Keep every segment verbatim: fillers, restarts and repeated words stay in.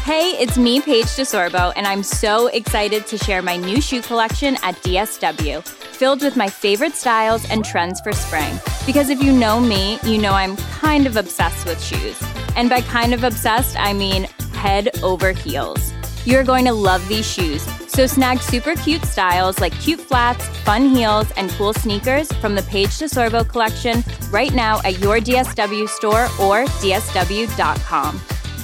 Hey, it's me, Paige DeSorbo, and I'm so excited to share my new shoe collection at D S W, filled with my favorite styles and trends for spring. Because if you know me, you know I'm kind of obsessed with shoes. And by kind of obsessed, I mean head over heels. You're going to love these shoes, so snag super cute styles like cute flats, fun heels, and cool sneakers from the Paige DeSorbo collection right now at your D S W store or D S W dot com.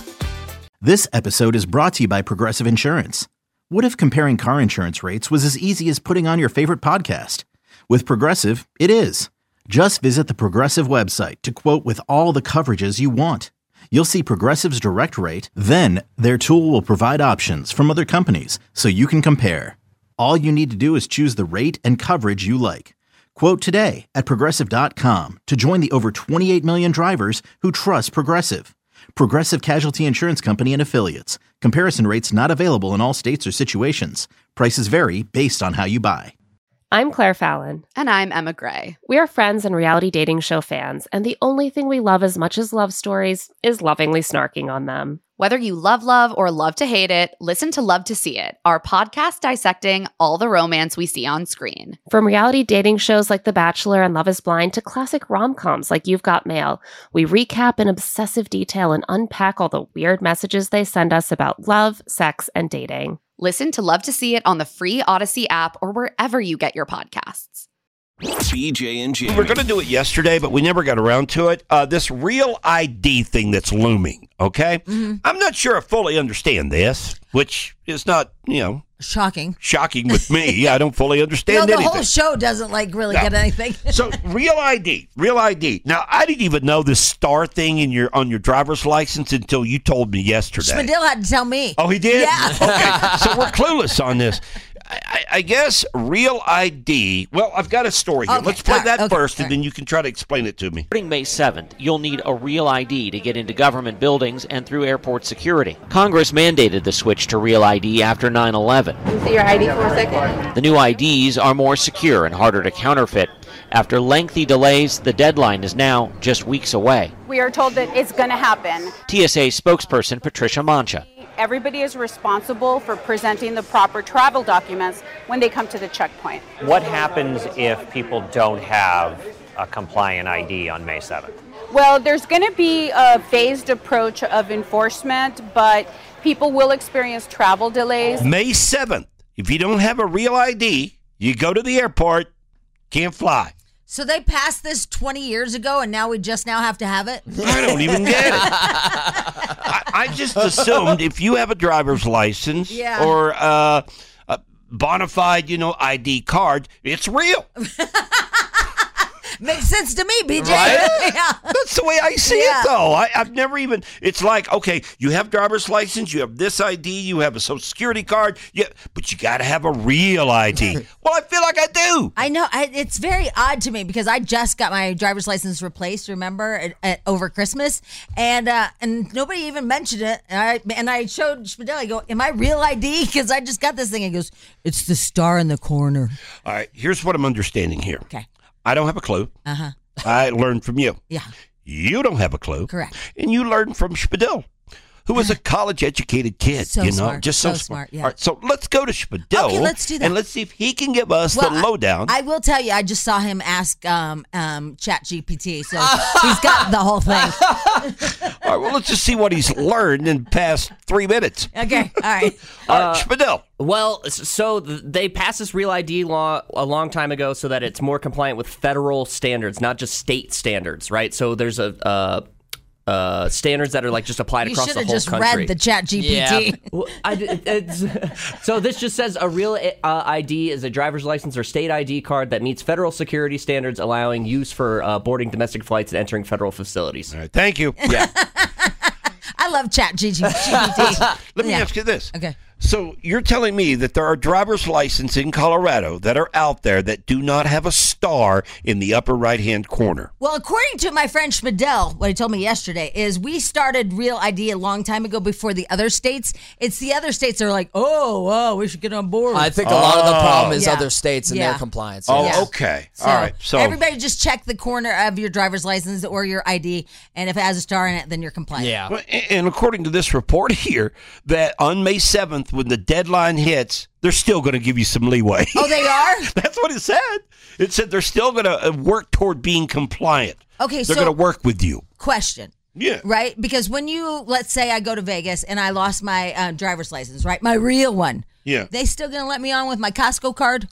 This episode is brought to you by Progressive Insurance. What if comparing car insurance rates was as easy as putting on your favorite podcast? With Progressive, it is. Just visit the Progressive website to quote with all the coverages you want. You'll see Progressive's direct rate, then their tool will provide options from other companies so you can compare. All you need to do is choose the rate and coverage you like. Quote today at Progressive dot com to join the over twenty-eight million drivers who trust Progressive. Progressive Casualty Insurance Company and Affiliates. Comparison rates not available in all states or situations. Prices vary based on how you buy. I'm Claire Fallon. And I'm Emma Gray. We are friends and reality dating show fans, and the only thing we love as much as love stories is lovingly snarking on them. Whether you love love or love to hate it, listen to Love to See It, our podcast dissecting all the romance we see on screen. From reality dating shows like The Bachelor and Love is Blind to classic rom-coms like You've Got Mail, we recap in obsessive detail and unpack all the weird messages they send us about love, sex, and dating. Listen to Love to See It on the free Odyssey app or wherever you get your podcasts. B J and Jamie. We were going to do it yesterday, but we never got around to it. Uh, this Real I D thing that's looming, okay? Mm-hmm. I'm not sure I fully understand this, which is not, you know... Shocking. Shocking with me. I don't fully understand no, the anything. whole show doesn't, like, really no. get anything. So, Real I D. Real I D. Now, I didn't even know this star thing in your on your driver's license until you told me yesterday. Spadil had to tell me. Oh, he did? Yeah. Okay, so we're clueless on this. I, I guess Real I D, well, I've got a story here. Okay, Let's play right, that okay, first, right. and then you can try to explain it to me. Starting May seventh, you'll need a Real I D to get into government buildings and through airport security. Congress mandated the switch to Real I D after nine eleven. Can you see your I D for a second? The new I Ds are more secure and harder to counterfeit. After lengthy delays, the deadline is now just weeks away. We are told that it's going to happen. T S A spokesperson Patricia Mancha. Everybody is responsible for presenting the proper travel documents when they come to the checkpoint. What happens if people don't have a compliant I D on May seventh? Well, there's going to be a phased approach of enforcement, but people will experience travel delays. May seventh, if you don't have a Real I D, you go to the airport, can't fly. So they passed this twenty years ago, and now we just now have to have it? I don't even get it. I, I just assumed if you have a driver's license yeah. or uh, a bona fide, you know, I D card, it's real. Makes sense to me, B J. Right? Yeah. That's the way I see yeah. it, though. I, I've never even, it's like, okay, you have driver's license, you have this I D, you have a social security card, yeah, but you got to have a real I D. Well, I feel like I do. I know. I, it's very odd to me because I just got my driver's license replaced, remember, at, at, over Christmas, and uh, and nobody even mentioned it. And I, and I showed Spadil, I go, am I Real I D? Because I just got this thing. He goes, it's the star in the corner. All right, here's what I'm understanding here. Okay. I don't have a clue. Uh-huh. I learned from you. Yeah. You don't have a clue. Correct. And you learned from Spadil, who was a college-educated kid, so you know, smart. just so, so smart. smart yeah. All right, so let's go to Spadil. Okay, let's do that. And let's see if he can give us well, the lowdown. I, I will tell you, I just saw him ask um, um, ChatGPT, so he's got the whole thing. All right, well, let's just see what he's learned in the past three minutes. Okay, all right. All right, Spadil. Well, so they passed this Real I D law a long time ago so that it's more compliant with federal standards, not just state standards, right? So there's a uh, uh, standards that are like just applied you across the whole just country. read the Chat G P T. Yeah. Well, I, it's, so this just says a Real uh, I D is a driver's license or state I D card that meets federal security standards, allowing use for uh, boarding domestic flights and entering federal facilities. All right, thank you. Yeah. I love Chat G P T. Let me yeah. ask you this. Okay. So you're telling me that there are driver's licenses in Colorado that are out there that do not have a star in the upper right-hand corner? Well, according to my friend Schmidl, what he told me yesterday is we started Real I D a long time ago before the other states. It's the other states that are like, oh, oh, we should get on board. I think a lot of the problem is Yeah. other states and Yeah. their compliance. Oh, yeah. okay. So All right. So everybody just check the corner of your driver's license or your I D, and if it has a star in it, then you're compliant. Yeah. Well, and and according to this report here, that on May seventh, when the deadline hits, they're still going to give you some leeway. Oh, they are? That's what it said. It said they're still going to work toward being compliant. Okay, They're so going to work with you. question. Yeah. Right? Because when you, let's say I go to Vegas and I lost my uh, driver's license, right? My real one. Yeah. They still going to let me on with my Costco card?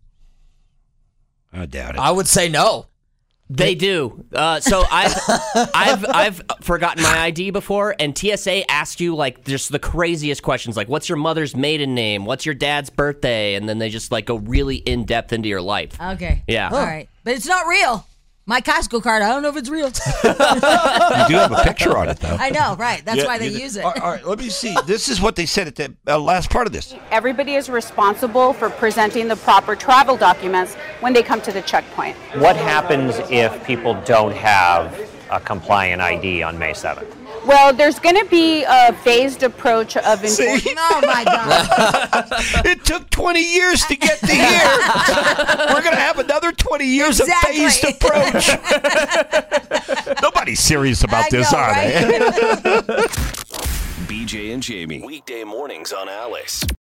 I doubt it. I would say no. They do. Uh, so I've I've I've forgotten my I D before, and T S A asks you like just the craziest questions, like what's your mother's maiden name, what's your dad's birthday, and then they just like go really in depth into your life. Okay. Yeah. All right. But it's not real. My Costco card, I don't know if it's real. You do have a picture on it, though. I know, right. That's Yeah, why they you do. use it. All right, all right, let me see. This is what they said at the uh, last part of this. Everybody is responsible for presenting the proper travel documents when they come to the checkpoint. What happens if people don't have a compliant I D on May seventh? Well, there's going to be a phased approach of enforcement. Oh, my God. It took twenty years to get to here. We're going to have another twenty years Exactly. of phased approach. Nobody's serious about I this, know, are right? they? B J and Jamie. Weekday mornings on Alice.